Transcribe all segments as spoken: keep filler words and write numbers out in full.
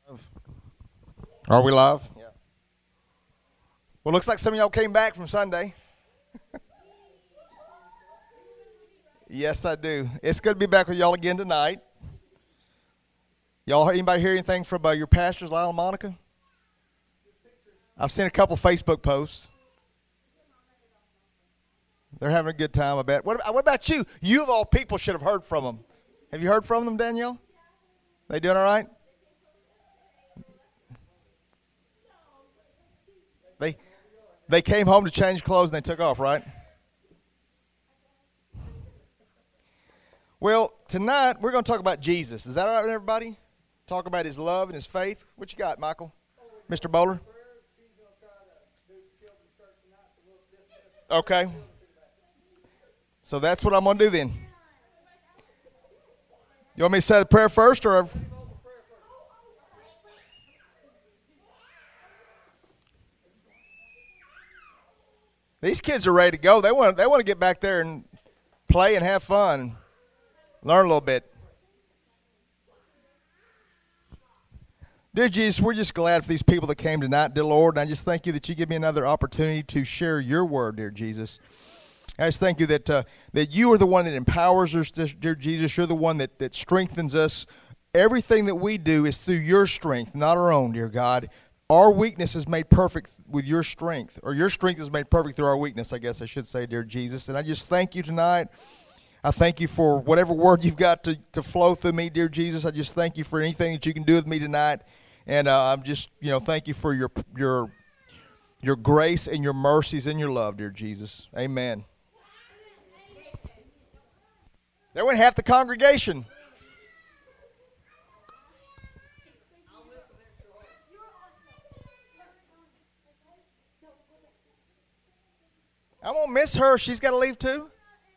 Are we live? Yeah. Well, looks like some of y'all came back from Sunday. Yes, I do. It's good to be back with y'all again tonight. Y'all, anybody hear anything from uh, your pastors, Lyle and Monica? I've seen a couple Facebook posts. They're having a good time, I bet. What, what about you? You, of all people, should have heard from them. Have you heard from them, Danielle? They doing all right? They they came home to change clothes and they took off, right? Well, tonight we're going to talk about Jesus. Is that all right with everybody? Talk about his love and his faith. What you got, Michael? Mister Bowler? Okay. So that's what I'm going to do then. You want me to say the prayer first or? These kids are ready to go. They want they want to get back there and play and have fun and learn a little bit. Dear Jesus, we're just glad for these people that came tonight, dear Lord. And I just thank you that you give me another opportunity to share your word, dear Jesus. I just thank you that uh, that you are the one that empowers us, dear Jesus. You're the one that, that strengthens us. Everything that we do is through your strength, not our own, dear God. Our weakness is made perfect with your strength, or your strength is made perfect through our weakness, I guess I should say, dear Jesus. And I just thank you tonight. I thank you for whatever word you've got to, to flow through me, dear Jesus. I just thank you for anything that you can do with me tonight. And uh, I'm just, you know, thank you for your your your grace and your mercies and your love, dear Jesus. Amen. There went half the congregation. I won't miss her. She's got to leave too.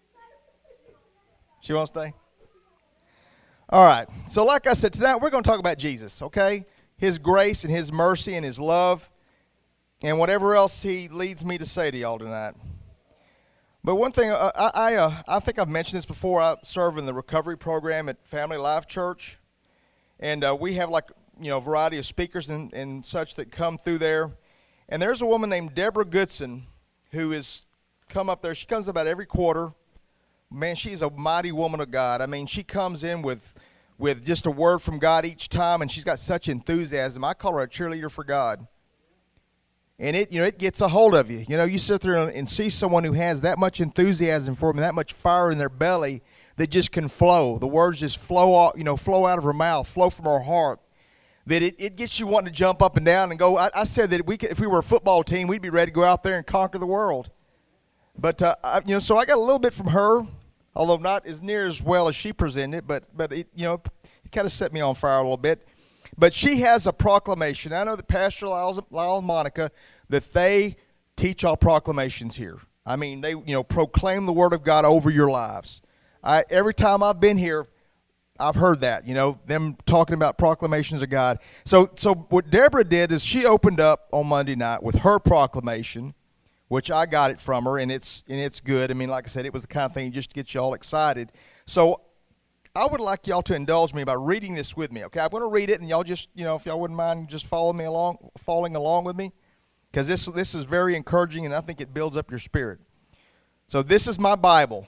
She won't stay. All right. So like I said, tonight we're going to talk about Jesus, okay? His grace and his mercy and his love and whatever else he leads me to say to y'all tonight. But one thing, uh, I I, uh, I think I've mentioned this before. I serve in the recovery program at Family Life Church. And uh, we have like, you know, a variety of speakers and, and such that come through there. And there's a woman named Deborah Goodson who is come up there. She comes about every quarter. Man, she's a mighty woman of God. I mean, she comes in with with just a word from God each time, and she's got such enthusiasm. I call her a cheerleader for God. And it, you know, it gets a hold of you. You know, you sit there and see someone who has that much enthusiasm for them, that much fire in their belly that just can flow. The words just flow out, you know, flow out of her mouth, flow from her heart. That it, it gets you wanting to jump up and down and go. I, I said that we could, if we were a football team, we'd be ready to go out there and conquer the world. But, uh, I, you know, so I got a little bit from her, although not as near as well as she presented, but, but it, you know, it kind of set me on fire a little bit. But she has a proclamation. I know that Pastor Lyle, Lyle and Monica, that they teach all proclamations here. I mean, they, you know, proclaim the word of God over your lives. I, every time I've been here, I've heard that, you know, them talking about proclamations of God. So, so what Deborah did is she opened up on Monday night with her proclamation, which I got it from her, and it's and it's good. I mean, like I said, it was the kind of thing just to get you all excited. So I would like y'all to indulge me by reading this with me, okay? I'm going to read it, and y'all just, you know, if y'all wouldn't mind just following me along, following along with me, because this, this is very encouraging, and I think it builds up your spirit. So this is my Bible.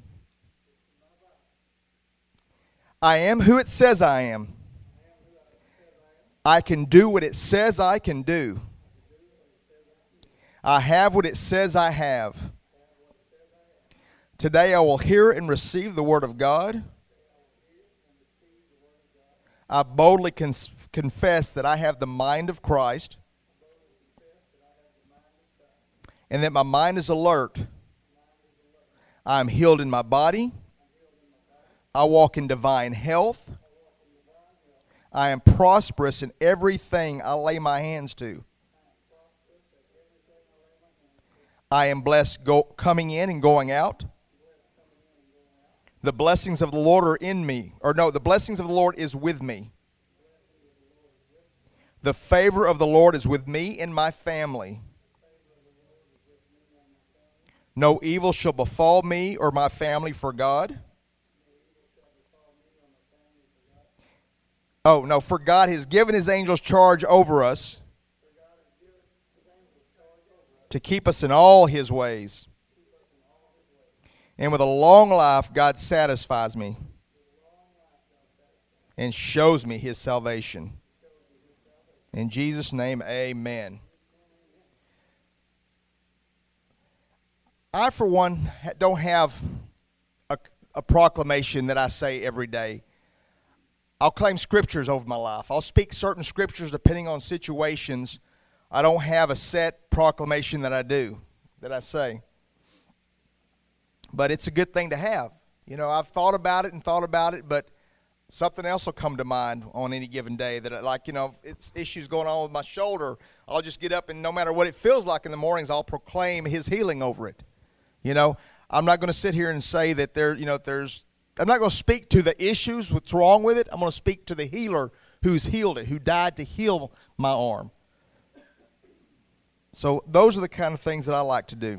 I am who it says I am. I can do what it says I can do. I have what it says I have. Today I will hear and receive the word of God. I boldly cons- confess that I have the mind of Christ and that my mind is alert. I am healed in my body. I walk in divine health. I am prosperous in everything I lay my hands to. I am blessed go, coming in and going out. The blessings of the Lord are in me. Or no, the blessings of the Lord is with me. The favor of the Lord is with me and my family. No evil shall befall me or my family for God. Oh, no, for God has given his angels charge over us to keep us in all his ways. And with a long life, God satisfies me and shows me his salvation. In Jesus' name, amen. I, for one, don't have a, a proclamation that I say every day. I'll claim scriptures over my life. I'll speak certain scriptures depending on situations. I don't have a set proclamation that I do, that I say. But it's a good thing to have. You know, I've thought about it and thought about it, but something else will come to mind on any given day. That, like, you know, it's issues going on with my shoulder. I'll just get up and no matter what it feels like in the mornings, I'll proclaim his healing over it. You know, I'm not going to sit here and say that there, you know, there's, I'm not going to speak to the issues, what's wrong with it. I'm going to speak to the healer who's healed it, who died to heal my arm. So those are the kind of things that I like to do.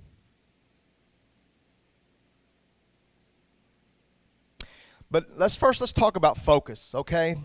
But let's first, let's talk about focus, okay?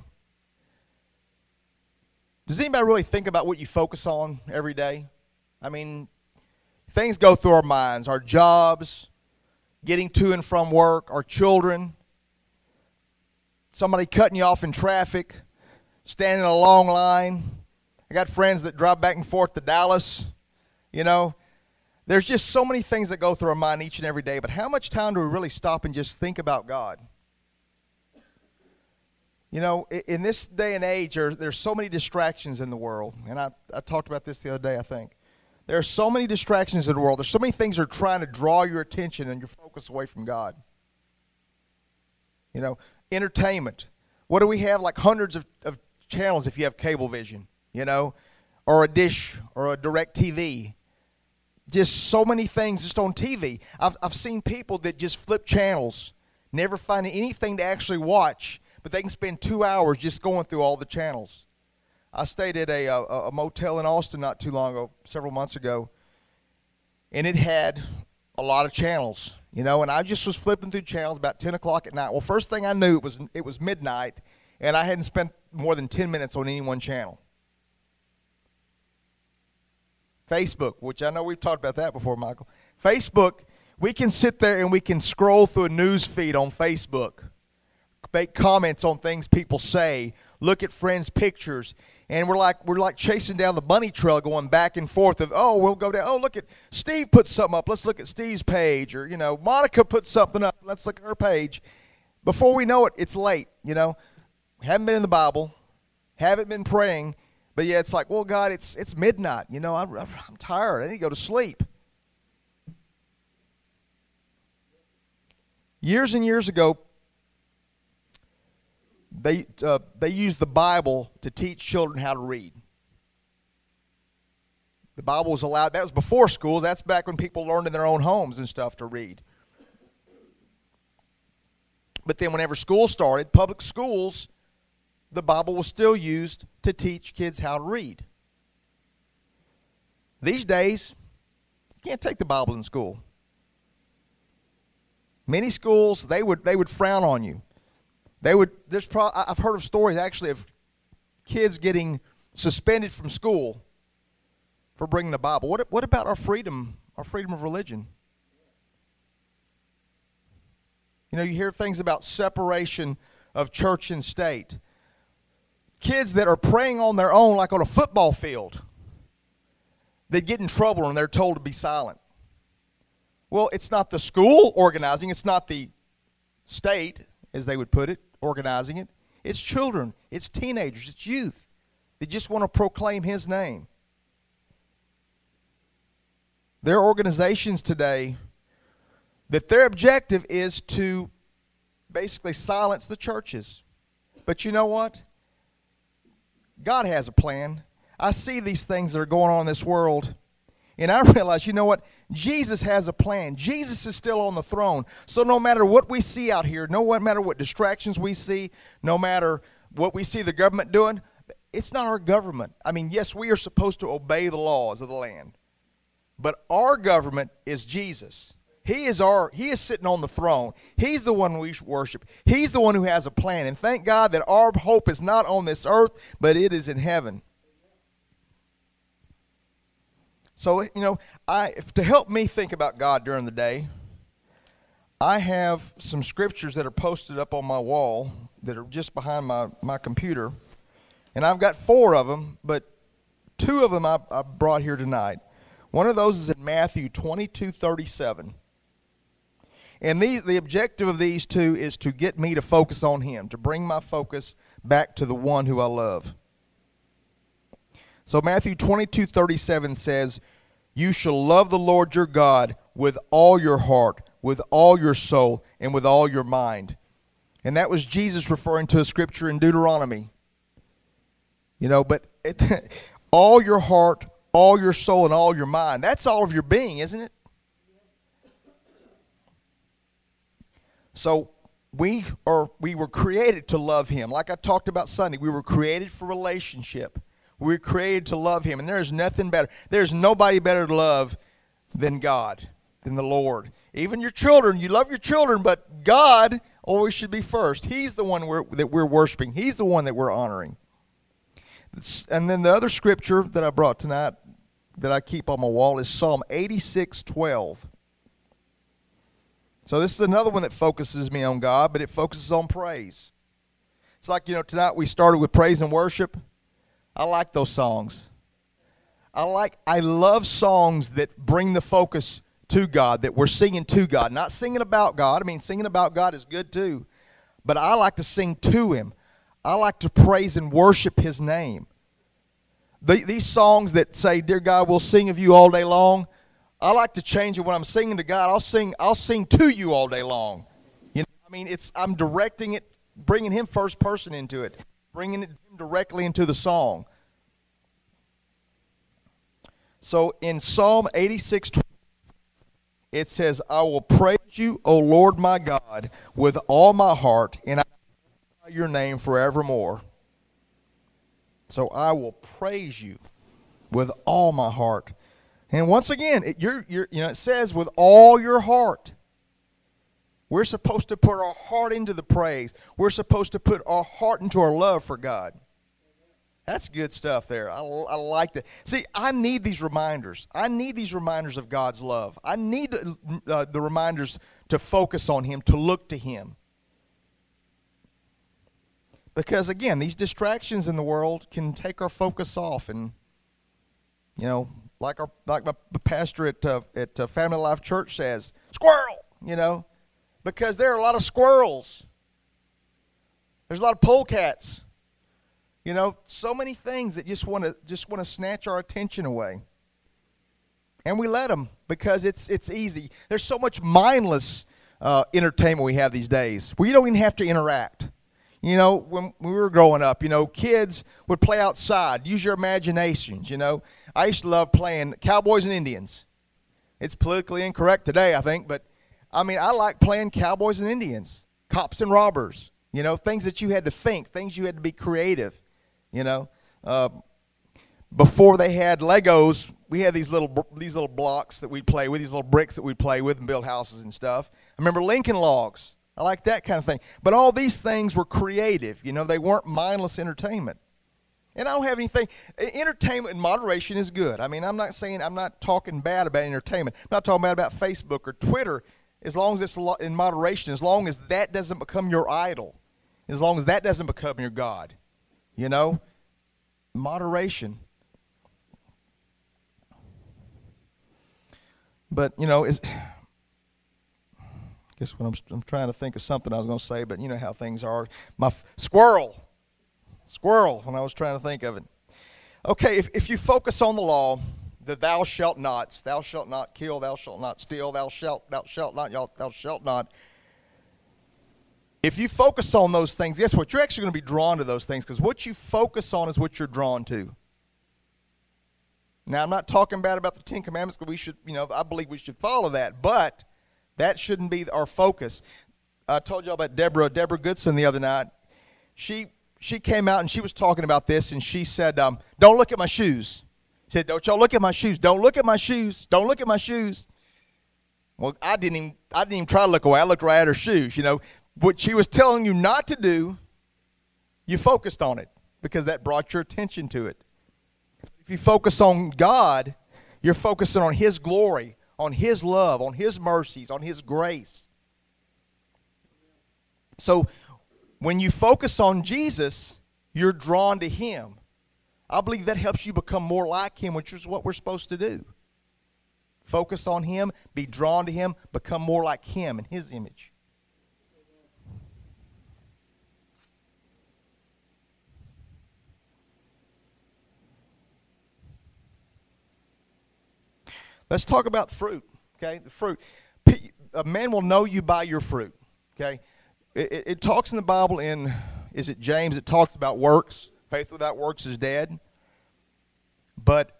Does anybody really think about what you focus on every day? I mean, things go through our minds, our jobs, getting to and from work, our children, somebody cutting you off in traffic, standing in a long line. I got friends that drive back and forth to Dallas, you know. There's just so many things that go through our mind each and every day, but how much time do we really stop and just think about God? You know, in this day and age, there, there's so many distractions in the world, and I, I talked about this the other day, I think. There are so many distractions in the world. There's so many things that are trying to draw your attention and your focus away from God. You know, entertainment. What do we have? Like hundreds of, of channels if you have cable vision, you know, or a dish or a direct T V. Just so many things just on T V. I've, I've seen people that just flip channels, never finding anything to actually watch, but they can spend two hours just going through all the channels. I stayed at a, a, a motel in Austin not too long ago, several months ago, and it had a lot of channels, you know, and I just was flipping through channels about ten o'clock at night. Well, first thing I knew, it was, it was midnight, and I hadn't spent more than ten minutes on any one channel. Facebook, which I know we've talked about that before, Michael. Facebook, we can sit there and we can scroll through a news feed on Facebook, make comments on things people say, look at friends' pictures, and we're like we're like chasing down the bunny trail, going back and forth of, oh, we'll go down, oh, look at Steve put something up, let's look at Steve's page, or, you know, Monica put something up, let's look at her page. Before we know it, it's late, you know. Haven't been in the Bible, haven't been praying, but yeah, it's like, well, God, it's it's midnight, you know, I'm, I'm tired, I need to go to sleep. Years and years ago, They, uh, they used the Bible to teach children how to read. The Bible was allowed, that was before schools, that's back when people learned in their own homes and stuff to read. But then whenever school started, public schools, the Bible was still used to teach kids how to read. These days, you can't take the Bible in school. Many schools, they would, they would frown on you. They would, there's pro, I've heard of stories actually of kids getting suspended from school for bringing the Bible. What, what about our freedom, our freedom of religion? You know, you hear things about separation of church and state. Kids that are praying on their own, like on a football field, they get in trouble and they're told to be silent. Well, it's not the school organizing, it's not the state, as they would put it, organizing it. It's children, it's teenagers, it's youth. They just want to proclaim his name. There are organizations today that their objective is to basically silence the churches. But you know what? God has a plan. I see these things that are going on in this world, and I realize, you know what? Jesus has a plan. Jesus is still on the throne. So no matter what we see out here, no matter what distractions we see, no matter what we see the government doing, it's not our government. I mean, yes, we are supposed to obey the laws of the land. But our government is Jesus. He is our, he is sitting on the throne. He's the one we worship. He's the one who has a plan. And thank God that our hope is not on this earth, but it is in heaven. So, you know, I to help me think about God during the day, I have some scriptures that are posted up on my wall that are just behind my, my computer. And I've got four of them, but two of them I, I brought here tonight. One of those is in Matthew twenty-two thirty-seven. And these, the objective of these two is to get me to focus on Him, to bring my focus back to the one who I love. So Matthew twenty-two thirty-seven says, "You shall love the Lord your God with all your heart, with all your soul, and with all your mind." And that was Jesus referring to a scripture in Deuteronomy. You know, but it, all your heart, all your soul, and all your mind. That's all of your being, isn't it? So we are we were created to love Him. Like I talked about Sunday, we were created for relationship. We were created to love Him, and there's nothing better. There's nobody better to love than God, than the Lord. Even your children, you love your children, but God always should be first. He's the one we're, that we're worshiping. He's the one that we're honoring. And then the other scripture that I brought tonight that I keep on my wall is Psalm eighty-six twelve. So this is another one that focuses me on God, but it focuses on praise. It's like, you know, tonight we started with praise and worship. I like those songs. I like, I love songs that bring the focus to God, that we're singing to God. Not singing about God. I mean, singing about God is good too. But I like to sing to Him. I like to praise and worship His name. The, these songs that say, "Dear God, we'll sing of you all day long," I like to change it when I'm singing to God. I'll sing, I'll sing to you all day long. You know, I mean, it's I'm directing it, bringing Him first person into it, bringing it directly into the song. So in Psalm eighty-six, it says, "I will praise you, O Lord my God, with all my heart, and I will glorify your name forevermore." So I will praise you with all my heart. And once again, it, you're, you're, you know, it says with all your heart. We're supposed to put our heart into the praise. We're supposed to put our heart into our love for God. That's good stuff there. I, I like that. See, I need these reminders. I need these reminders of God's love. I need uh, the reminders to focus on Him, to look to Him. Because, again, these distractions in the world can take our focus off. And, you know, like our like my pastor at, uh, at uh, Family Life Church says, "Squirrel," you know. Because there are a lot of squirrels. There's a lot of polecats. You know, so many things that just want to just want to snatch our attention away. And we let them because it's it's easy. There's so much mindless uh, entertainment we have these days where you don't even have to interact. You know, when we were growing up, you know, kids would play outside, use your imaginations, you know. I used to love playing Cowboys and Indians. It's politically incorrect today, I think, but I mean, I like playing Cowboys and Indians, cops and robbers, you know, things that you had to think, things you had to be creative, you know. Uh, before they had Legos, we had these little these little blocks that we'd play with, these little bricks that we'd play with and build houses and stuff. I remember Lincoln Logs. I like that kind of thing. But all these things were creative, you know, they weren't mindless entertainment. And I don't have anything, entertainment in moderation is good. I mean, I'm not saying, I'm not talking bad about entertainment. I'm not talking bad about Facebook or Twitter. As long as it's in moderation, as long as that doesn't become your idol, as long as that doesn't become your God, you know, moderation. But, you know, it's, I guess when I'm, I'm trying to think of something I was going to say, but you know how things are. My f- squirrel, squirrel, when I was trying to think of it. Okay, if, if you focus on the law, the thou shalt nots, thou shalt not kill, thou shalt not steal, thou shalt, thou shalt not, thou shalt not. If you focus on those things, guess what? You're actually going to be drawn to those things because what you focus on is what you're drawn to. Now, I'm not talking bad about the Ten Commandments because we should, you know, I believe we should follow that, but that shouldn't be our focus. I told y'all about Deborah, Deborah Goodson the other night. She she came out and she was talking about this, and she said, um, "Don't look at my shoes." She said, "Don't y'all look at my shoes. Don't look at my shoes. Don't look at my shoes." Well, I didn't even, I didn't even try to look away. I looked right at her shoes, you know. What she was telling you not to do, you focused on it because that brought your attention to it. If you focus on God, you're focusing on His glory, on His love, on His mercies, on His grace. So when you focus on Jesus, you're drawn to Him. I believe that helps you become more like Him, which is what we're supposed to do. Focus on Him, be drawn to Him, become more like Him in His image. Let's talk about fruit, okay? The fruit. A man will know you by your fruit, okay? It, it, it talks in the Bible in, is it James? It talks about works. Faith without works is dead. But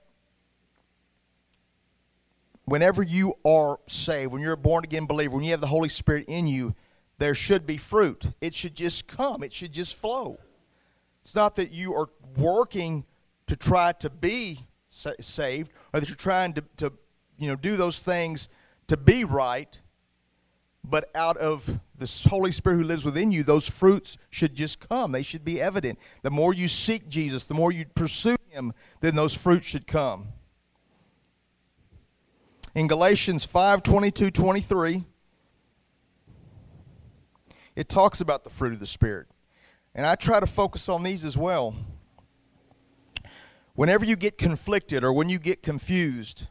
whenever you are saved, when you're a born-again believer, when you have the Holy Spirit in you, there should be fruit. It should just come. It should just flow. It's not that you are working to try to be sa- saved or that you're trying to, to you know, do those things to be right, but out of the Holy Spirit who lives within you, those fruits should just come. They should be evident. The more you seek Jesus, the more you pursue Him, then those fruits should come. In Galatians five, twenty-two, twenty-three, it talks about the fruit of the Spirit. And I try to focus on these as well. Whenever you get conflicted or when you get confused,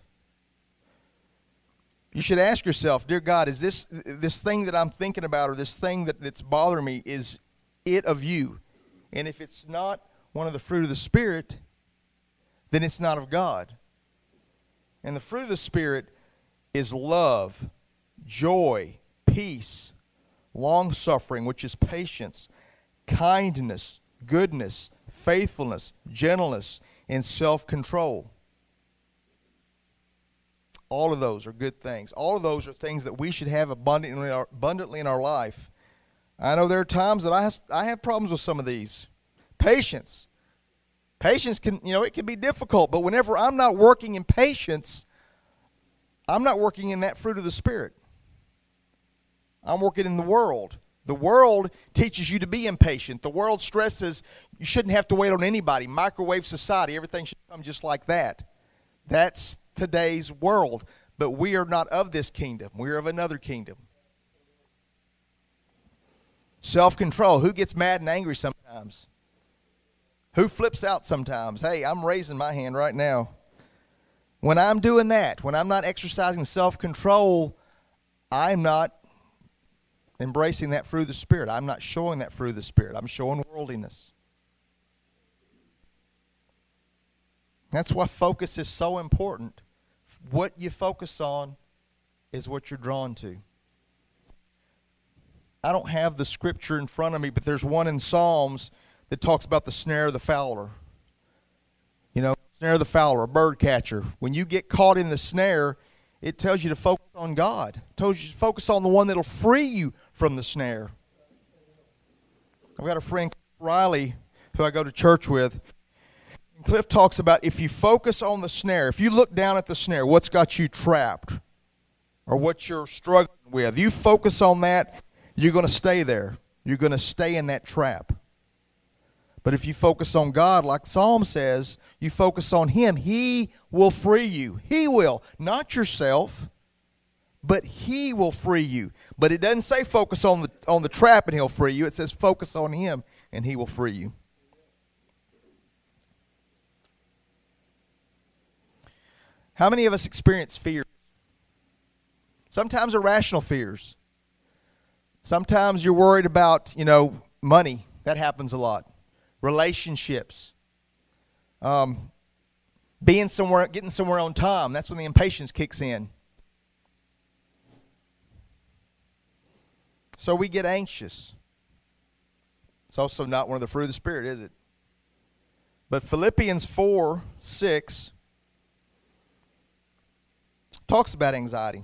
you should ask yourself, dear God, is this this thing that I'm thinking about or this thing that, that's bothering me, is it of you? And if it's not one of the fruit of the Spirit, then it's not of God. And the fruit of the Spirit is love, joy, peace, long-suffering, which is patience, kindness, goodness, faithfulness, gentleness, and self-control. All of those are good things. All of those are things that we should have abundantly in our, abundantly in our life. I know there are times that I have, I have problems with some of these. Patience. Patience can, you know, it can be difficult, but whenever I'm not working in patience, I'm not working in that fruit of the Spirit. I'm working in the world. The world teaches you to be impatient. The world stresses you shouldn't have to wait on anybody. Microwave society, everything should come just like that. That's today's world. But we are not of this kingdom. We are of another kingdom. Self-control. Who gets mad and angry sometimes? Who flips out sometimes? Hey, I'm raising my hand right now. When I'm doing that, when I'm not exercising self-control, I'm not embracing that fruit of the Spirit. I'm not showing that fruit of the Spirit. I'm showing worldliness. That's why focus is so important. What you focus on is what you're drawn to. I don't have the scripture in front of me, but there's one in Psalms that talks about the snare of the fowler. You know, snare of the fowler, a bird catcher. When you get caught in the snare, it tells you to focus on God. It tells you to focus on the one that will free you from the snare. I've got a friend, Riley, who I go to church with. And Cliff talks about if you focus on the snare, if you look down at the snare, what's got you trapped or what you're struggling with, you focus on that, you're going to stay there. You're going to stay in that trap. But if you focus on God, like Psalm says, you focus on Him, He will free you. He will. Not yourself, but He will free you. But it doesn't say focus on the, on the trap and He'll free you. It says focus on Him and He will free you. How many of us experience fears? Sometimes irrational fears. Sometimes you're worried about, you know, money. That happens a lot. Relationships. Um, being somewhere, getting somewhere on time. That's when the impatience kicks in. So we get anxious. It's also not one of the fruit of the Spirit, is it? But Philippians four, six talks about anxiety.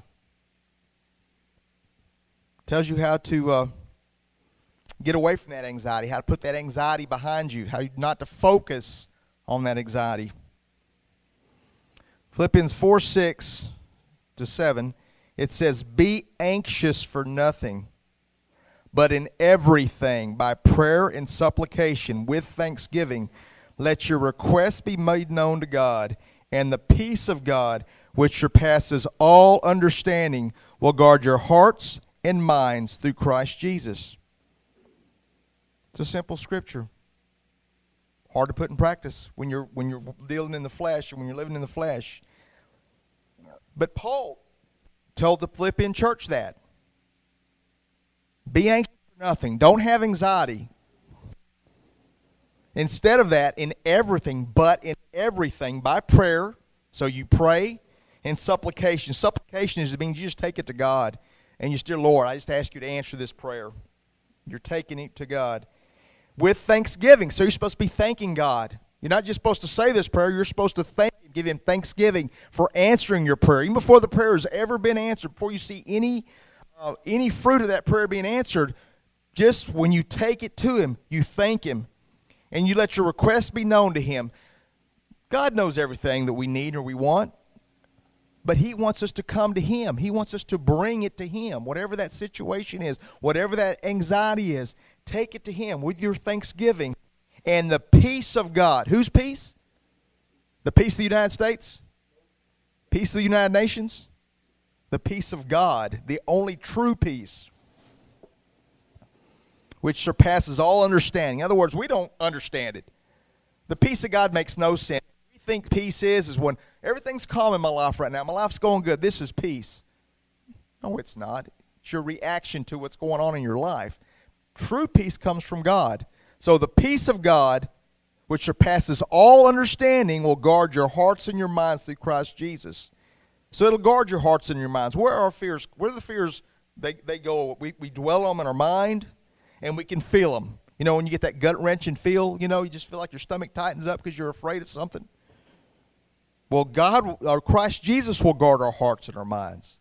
Tells you how to uh, get away from that anxiety, how to put that anxiety behind you, how not to focus on that anxiety. Philippians four, six to seven. It says, be anxious for nothing, but in everything, by prayer and supplication, with thanksgiving, let your requests be made known to God, and the peace of God, which surpasses all understanding, will guard your hearts and minds through Christ Jesus. It's a simple scripture. Hard to put in practice when you're when you're dealing in the flesh and when you're living in the flesh. But Paul told the Philippian church that. Be anxious for nothing. Don't have anxiety. Instead of that, in everything, but in everything, by prayer, so you pray, and supplication. Supplication is means you just take it to God. And you say, Lord, I just ask you to answer this prayer. You're taking it to God. With thanksgiving. So you're supposed to be thanking God. You're not just supposed to say this prayer. You're supposed to thank Him, give Him thanksgiving for answering your prayer. Even before the prayer has ever been answered, before you see any, uh, any fruit of that prayer being answered, just when you take it to Him, you thank Him. And you let your requests be known to Him. God knows everything that we need or we want. But He wants us to come to Him. He wants us to bring it to Him. Whatever that situation is, whatever that anxiety is, take it to Him with your thanksgiving. And the peace of God. Whose peace? The peace of the United States? Peace of the United Nations? The peace of God. The only true peace. Which surpasses all understanding. In other words, we don't understand it. The peace of God makes no sense. We think peace is, is when everything's calm in my life right now. My life's going good. This is peace. No, it's not. It's your reaction to what's going on in your life. True peace comes from God. So the peace of God, which surpasses all understanding, will guard your hearts and your minds through Christ Jesus. So it'll guard your hearts and your minds. Where are our fears? Where are the fears? They, they go, we, we dwell on them in our mind, and we can feel them. You know, when you get that gut-wrenching feel, you know, you just feel like your stomach tightens up because you're afraid of something. Well, God, or Christ Jesus will guard our hearts and our minds.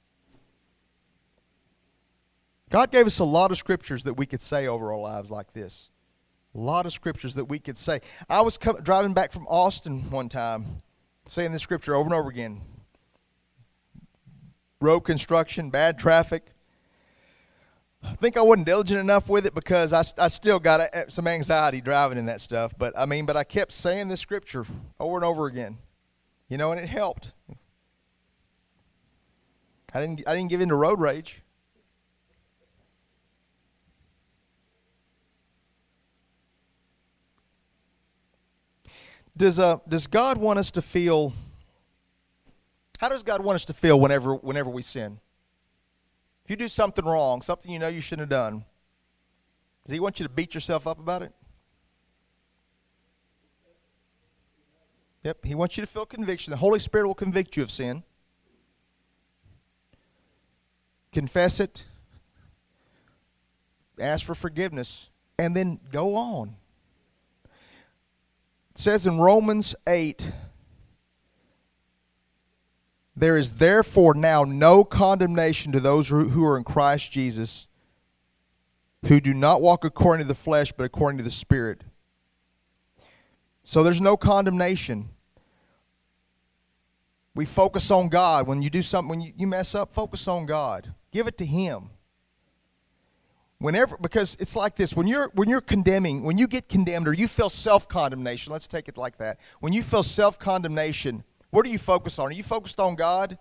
God gave us a lot of scriptures that we could say over our lives like this. A lot of scriptures that we could say. I was come, driving back from Austin one time, saying this scripture over and over again. Road construction, bad traffic. I think I wasn't diligent enough with it because I, I still got a, some anxiety driving in that stuff. But I mean, but I kept saying this scripture over and over again. You know, and it helped. I didn't I didn't give in to road rage. Does uh does God want us to feel? How does God want us to feel whenever whenever we sin? If you do something wrong, something you know you shouldn't have done, does He want you to beat yourself up about it? Yep, He wants you to feel conviction. The Holy Spirit will convict you of sin. Confess it. Ask for forgiveness. And then go on. It says in Romans eight, there is therefore now no condemnation to those who are in Christ Jesus, who do not walk according to the flesh, but according to the Spirit. So there's no condemnation. We focus on God. When you do something, when you, you mess up, focus on God. Give it to Him. Whenever, because it's like this, when you're when you're condemning, when you get condemned or you feel self-condemnation, let's take it like that. When you feel self-condemnation, what do you focus on? Are you focused on God?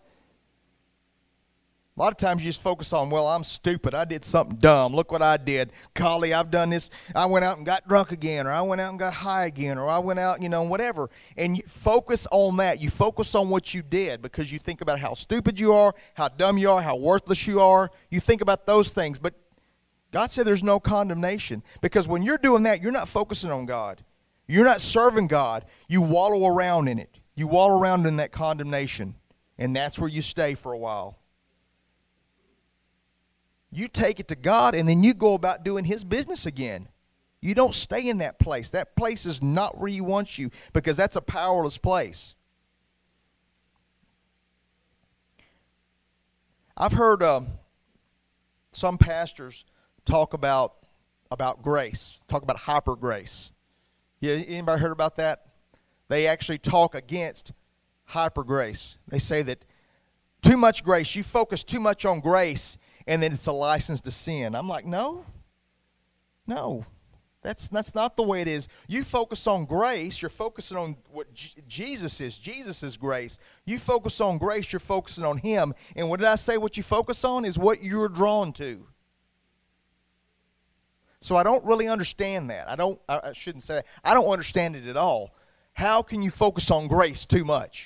A lot of times you just focus on, well, I'm stupid. I did something dumb. Look what I did. Golly, I've done this. I went out and got drunk again, or I went out and got high again, or I went out, you know, whatever. And you focus on that. You focus on what you did because you think about how stupid you are, how dumb you are, how worthless you are. You think about those things. But God said there's no condemnation, because when you're doing that, you're not focusing on God. You're not serving God. You wallow around in it. You wallow around in that condemnation, and that's where you stay for a while. You take it to God, and then you go about doing His business again. You don't stay in that place. That place is not where He wants you, because that's a powerless place. I've heard uh, some pastors talk about, about grace, talk about hyper grace. Yeah, anybody heard about that? They actually talk against hyper grace. They say that too much grace. You focus too much on grace, and then it's a license to sin. I'm like, no, no. That's, that's not the way it is. You focus on grace, you're focusing on what J- Jesus is. Jesus is grace. You focus on grace, you're focusing on Him. And what did I say? What you focus on is what you're drawn to. So I don't really understand that. I don't, I, I shouldn't say that. I don't understand it at all. How can you focus on grace too much?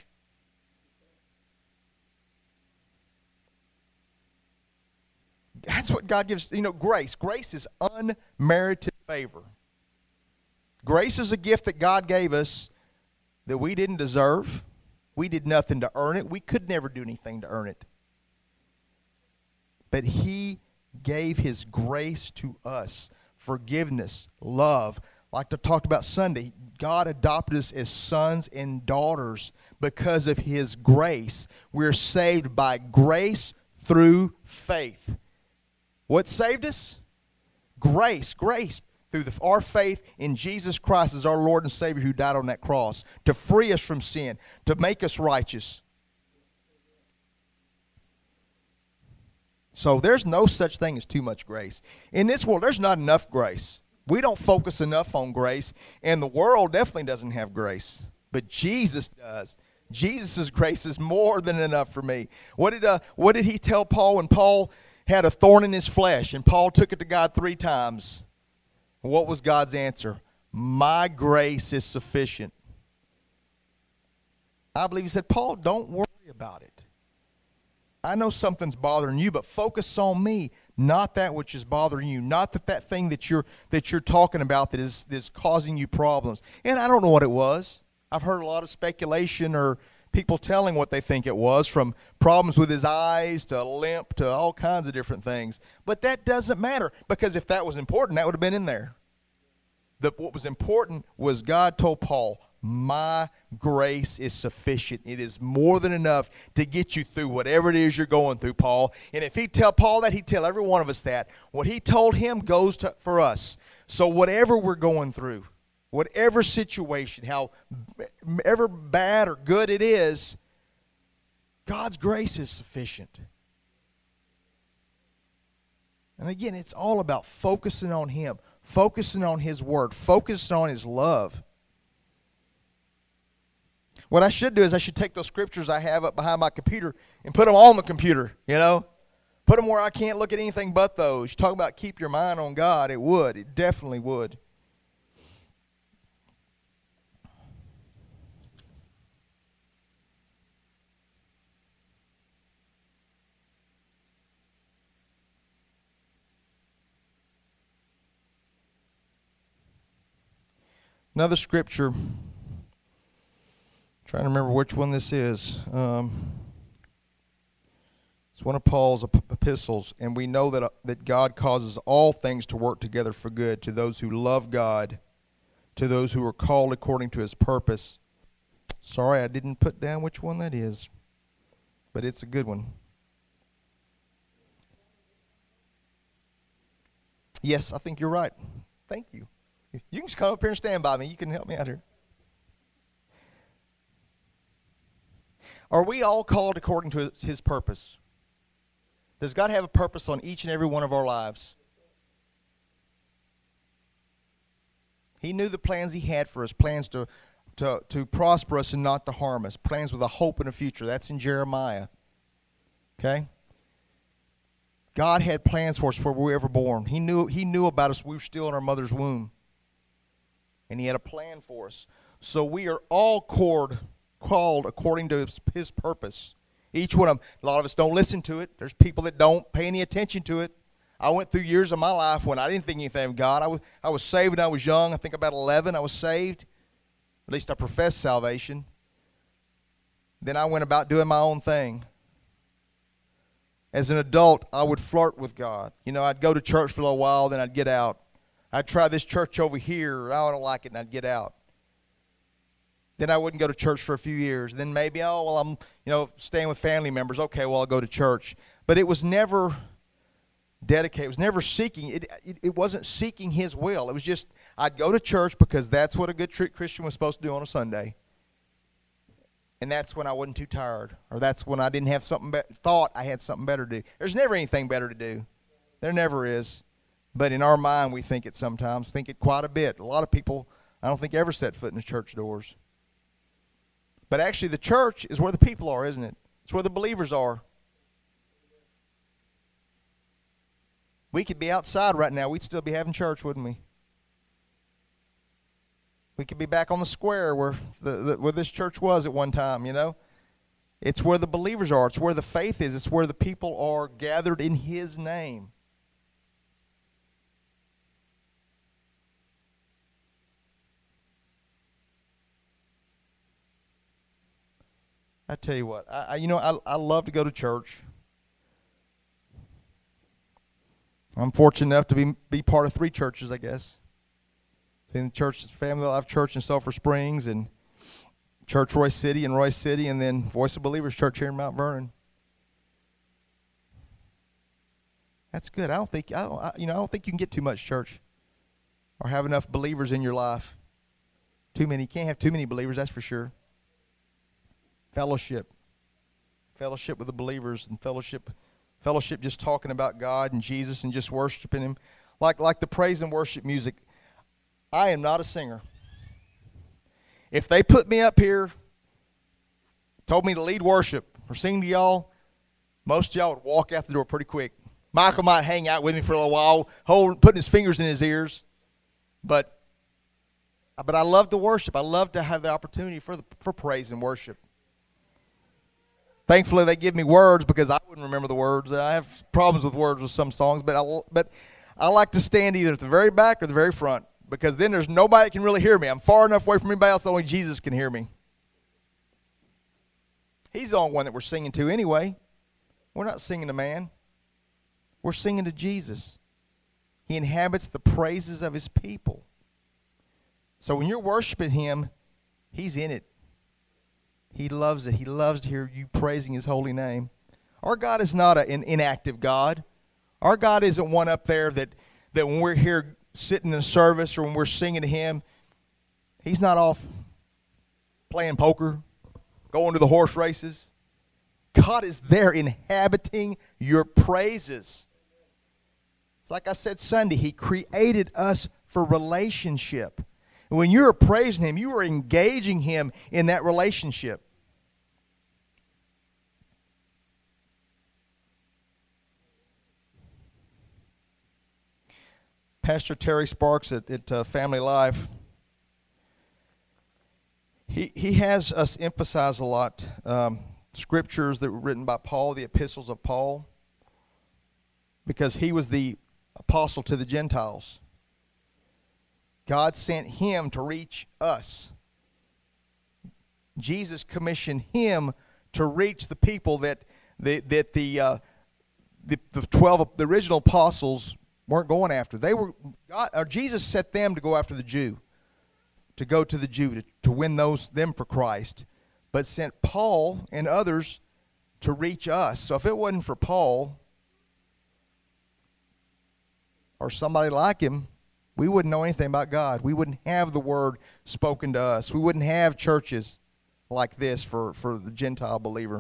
That's what God gives, you know, grace. Grace is unmerited favor. Grace is a gift that God gave us that we didn't deserve. We did nothing to earn it. We could never do anything to earn it. But He gave His grace to us. Forgiveness, love. Like I talked about Sunday, God adopted us as sons and daughters because of His grace. We're saved by grace through faith. What saved us? Grace, grace. Through the, our faith in Jesus Christ as our Lord and Savior who died on that cross to free us from sin, to make us righteous. So there's no such thing as too much grace. In this world, there's not enough grace. We don't focus enough on grace, and the world definitely doesn't have grace. But Jesus does. Jesus' grace is more than enough for me. What did, uh, what did He tell Paul when Paul had a thorn in his flesh, and Paul took it to God three times? What was God's answer? My grace is sufficient. I believe He said, Paul, don't worry about it. I know something's bothering you, but focus on me, not that which is bothering you, not that, that thing that you're, that you're talking about that is, that is causing you problems. And I don't know what it was. I've heard a lot of speculation or people telling what they think it was, from problems with his eyes to a limp to all kinds of different things. But that doesn't matter, because if that was important, that would have been in there. The, what was important was God told Paul, my grace is sufficient. It is more than enough to get you through whatever it is you're going through, Paul. And if He'd tell Paul that, He'd tell every one of us that. What He told him goes to, for us. So whatever we're going through, whatever situation, however bad or good it is, God's grace is sufficient. And again, it's all about focusing on Him, focusing on His Word, focusing on His love. What I should do is I should take those scriptures I have up behind my computer and put them on the computer, you know. Put them where I can't look at anything but those. You talk about keep your mind on God. It would. It definitely would. Another scripture. Trying to remember which one this is. Um, it's one of Paul's epistles, and we know that uh, that God causes all things to work together for good to those who love God, to those who are called according to His purpose. Sorry, I didn't put down which one that is, but it's a good one. Yes, I think you're right. Thank you. You can just come up here and stand by me. You can help me out here. Are we all called according to His purpose? Does God have a purpose on each and every one of our lives? He knew the plans He had for us, plans to, to, to prosper us and not to harm us, plans with a hope and a future. That's in Jeremiah. Okay? God had plans for us before we were ever born. He knew, he knew about us when we were still in our mother's womb. And He had a plan for us. So we are all called called according to his, his purpose. Each one of them. A lot of us don't listen to it. There's people that don't pay any attention to it. I went through years of my life when I didn't think anything of God. I was, I was saved when I was young. I think about eleven I was saved. At least I professed salvation. Then I went about doing my own thing. As an adult, I would flirt with God. You know, I'd go to church for a little while, then I'd get out. I'd try this church over here. I don't like it, and I'd get out. Then I wouldn't go to church for a few years. Then maybe, oh, well, I'm, you know, staying with family members. Okay, well, I'll go to church. But it was never dedicated. It was never seeking. It, it, it wasn't seeking His will. It was just, I'd go to church because that's what a good Christian was supposed to do on a Sunday. And that's when I wasn't too tired, or that's when I didn't have something, be- thought I had something better to do. There's never anything better to do. There never is. But in our mind, we think it sometimes, think it quite a bit. A lot of people, I don't think, ever set foot in the church doors. But actually, the church is where the people are, isn't it? It's where the believers are. We could be outside right now. We'd still be having church, wouldn't we? We could be back on the square where the, the where this church was at one time, you know. It's where the believers are. It's where the faith is. It's where the people are gathered in His name. I tell you what, I, I you know, I, I love to go to church. I'm fortunate enough to be be part of three churches, I guess. In the church, Family Life Church in Sulphur Springs, and Church Royce City in Royce City, and then Voice of Believers Church here in Mount Vernon. That's good. I don't think I, don't, I you know I don't think you can get too much church, or have enough believers in your life. Too many. You can't have too many believers. That's for sure. Fellowship, fellowship with the believers, and fellowship, fellowship, just talking about God and Jesus and just worshiping Him, like like the praise and worship music. I am not a singer. If they put me up here, told me to lead worship or sing to y'all, most of y'all would walk out the door pretty quick. Michael might hang out with me for a little while, hold, putting his fingers in his ears. But, but I love to worship. I love to have the opportunity for the, for praise and worship. Thankfully, they give me words because I wouldn't remember the words. I have problems with words with some songs, but I, but I like to stand either at the very back or the very front, because then there's nobody that can really hear me. I'm far enough away from anybody else that only Jesus can hear me. He's the only one that we're singing to anyway. We're not singing to man. We're singing to Jesus. He inhabits the praises of His people. So when you're worshiping Him, He's in it. He loves it. He loves to hear you praising His holy name. Our God is not an inactive God. Our God isn't one up there that, that when we're here sitting in a service or when we're singing to Him, He's not off playing poker, going to the horse races. God is there inhabiting your praises. It's like I said Sunday, He created us for relationship. And when you're praising Him, you are engaging Him in that relationship. Pastor Terry Sparks at, at uh, Family Life, he, he has us emphasize a lot um, scriptures that were written by Paul, the epistles of Paul, because he was the apostle to the Gentiles. God sent him to reach us. Jesus commissioned him to reach the people that the, that the, uh, the the twelve, the original apostles weren't going after. They were God, or Jesus set them to go after the Jew, to go to the Jew, to, to win those them for Christ, but sent Paul and others to reach us. So if it wasn't for Paul or somebody like him, we wouldn't know anything about God. We wouldn't have the word spoken to us. We wouldn't have churches like this for, for the Gentile believer.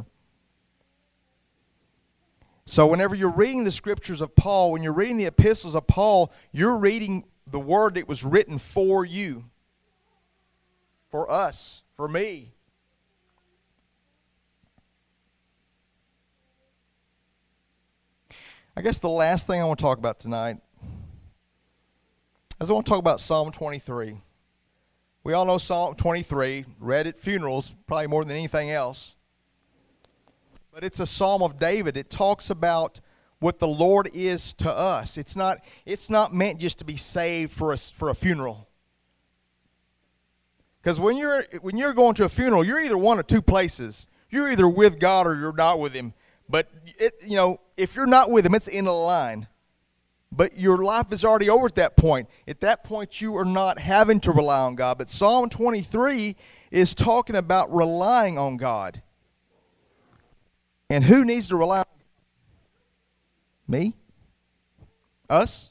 So whenever you're reading the scriptures of Paul, when you're reading the epistles of Paul, you're reading the word that was written for you, for us, for me. I guess the last thing I want to talk about tonight is I want to talk about Psalm twenty-three. We all know Psalm twenty-three, read at funerals probably more than anything else. But it's a Psalm of David. It talks about what the Lord is to us. It's not, it's not meant just to be saved for a, for a funeral. Because when you're, when you're going to a funeral, you're either one of two places. You're either with God or you're not with Him. But, it, you know, if you're not with Him, it's the end of the line. But your life is already over at that point. At that point, you are not having to rely on God. But Psalm twenty-three is talking about relying on God. And who needs to rely on God? Me? Us?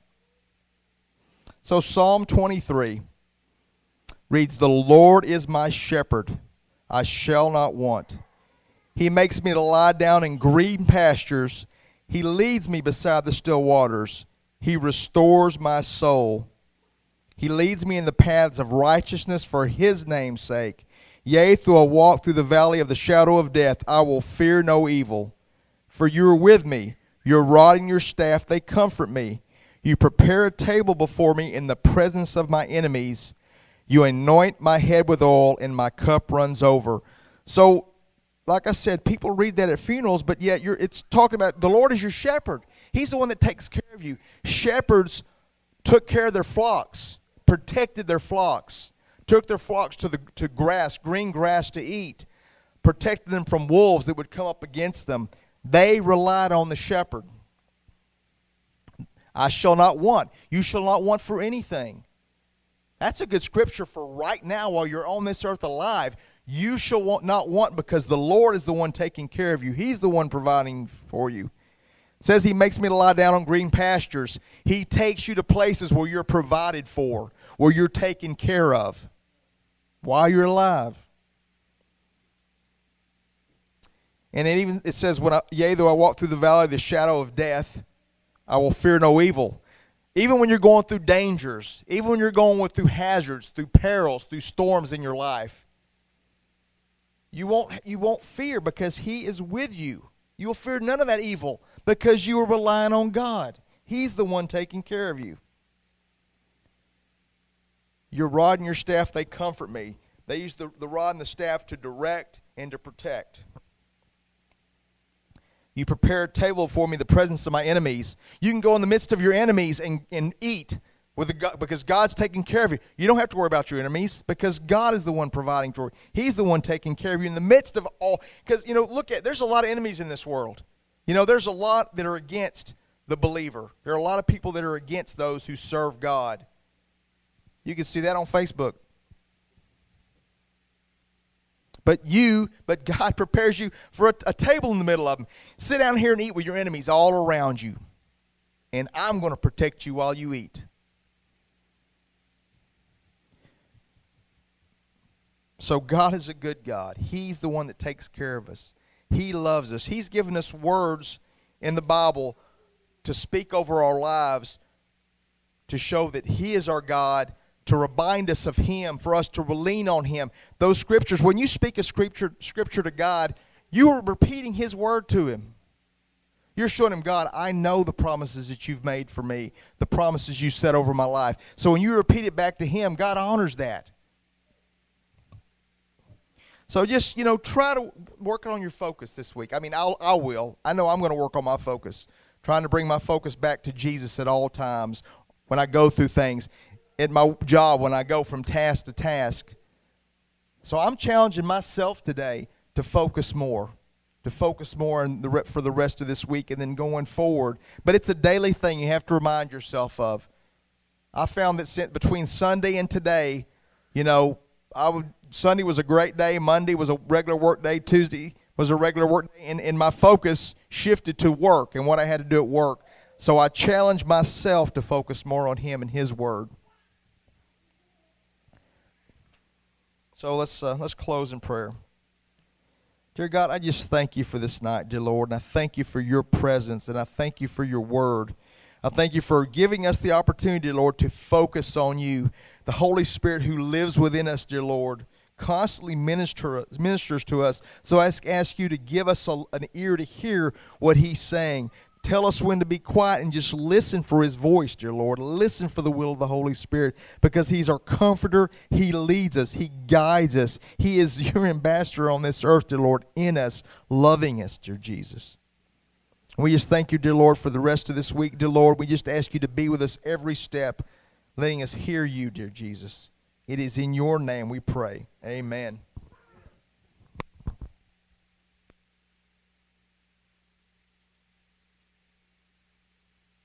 So Psalm twenty-three reads, "The Lord is my shepherd. I shall not want. He makes me to lie down in green pastures. He leads me beside the still waters. He restores my soul. He leads me in the paths of righteousness for his name's sake. Yea, though I walk through the valley of the shadow of death, I will fear no evil. For you are with me. Your rod and your staff, they comfort me. You prepare a table before me in the presence of my enemies. You anoint my head with oil, and my cup runs over. So, like I said, people read that at funerals, but yet you're, it's talking about the Lord is your shepherd. He's the one that takes care of you. Shepherds took care of their flocks, protected their flocks, took their flocks to the to grass, green grass to eat, protected them from wolves that would come up against them. They relied on the shepherd. I shall not want. You shall not want for anything. That's a good scripture for right now while you're on this earth alive. You shall want, not want, because the Lord is the one taking care of you. He's the one providing for you. It says he makes me to lie down on green pastures. He takes you to places where you're provided for, where you're taken care of while you're alive. And it even it says, "When I, yea, though I walk through the valley of the shadow of death, I will fear no evil." Even when you're going through dangers, even when you're going with, through hazards, through perils, through storms in your life, you won't, you won't fear because he is with you. You will fear none of that evil because you are relying on God. He's the one taking care of you. Your rod and your staff, they comfort me. They use the, the rod and the staff to direct and to protect. You prepare a table for me in the presence of my enemies. You can go in the midst of your enemies and, and eat with the, because God's taking care of you. You don't have to worry about your enemies because God is the one providing for you. He's the one taking care of you in the midst of all. Because, you know, look at, there's a lot of enemies in this world. You know, there's a lot that are against the believer. There are a lot of people that are against those who serve God. You can see that on Facebook. But you, but God prepares you for a, a table in the middle of them. Sit down here and eat with your enemies all around you. And I'm going to protect you while you eat. So God is a good God. He's the one that takes care of us. He loves us. He's given us words in the Bible to speak over our lives to show that He is our God, to remind us of Him, for us to lean on Him. Those scriptures, when you speak a scripture, scripture to God, you are repeating His word to Him. You're showing Him, God, I know the promises that you've made for me, the promises you set over my life. So when you repeat it back to Him, God honors that. So just, you know, try to work on your focus this week. I mean, I'll, I will. I know I'm going to work on my focus, trying to bring my focus back to Jesus at all times when I go through things. At my job, when I go from task to task. So I'm challenging myself today to focus more, to focus more in the, for the rest of this week and then going forward. But it's a daily thing you have to remind yourself of. I found that between Sunday and today, you know, I would, Sunday was a great day, Monday was a regular work day, Tuesday was a regular work day, and, and my focus shifted to work and what I had to do at work. So I challenged myself to focus more on Him and His Word. So let's uh, let's close in prayer. Dear God, I just thank you for this night, dear Lord, and I thank you for your presence, and I thank you for your word. I thank you for giving us the opportunity, Lord, to focus on you, the Holy Spirit who lives within us, dear Lord, constantly minister, ministers to us. So I ask, ask you to give us a, an ear to hear what He's saying. Tell us when to be quiet and just listen for His voice, dear Lord. Listen for the will of the Holy Spirit, because He's our comforter. He leads us. He guides us. He is your ambassador on this earth, dear Lord, in us, loving us, dear Jesus. We just thank you, dear Lord, for the rest of this week, dear Lord. We just ask you to be with us every step, letting us hear you, dear Jesus. It is in your name we pray. Amen.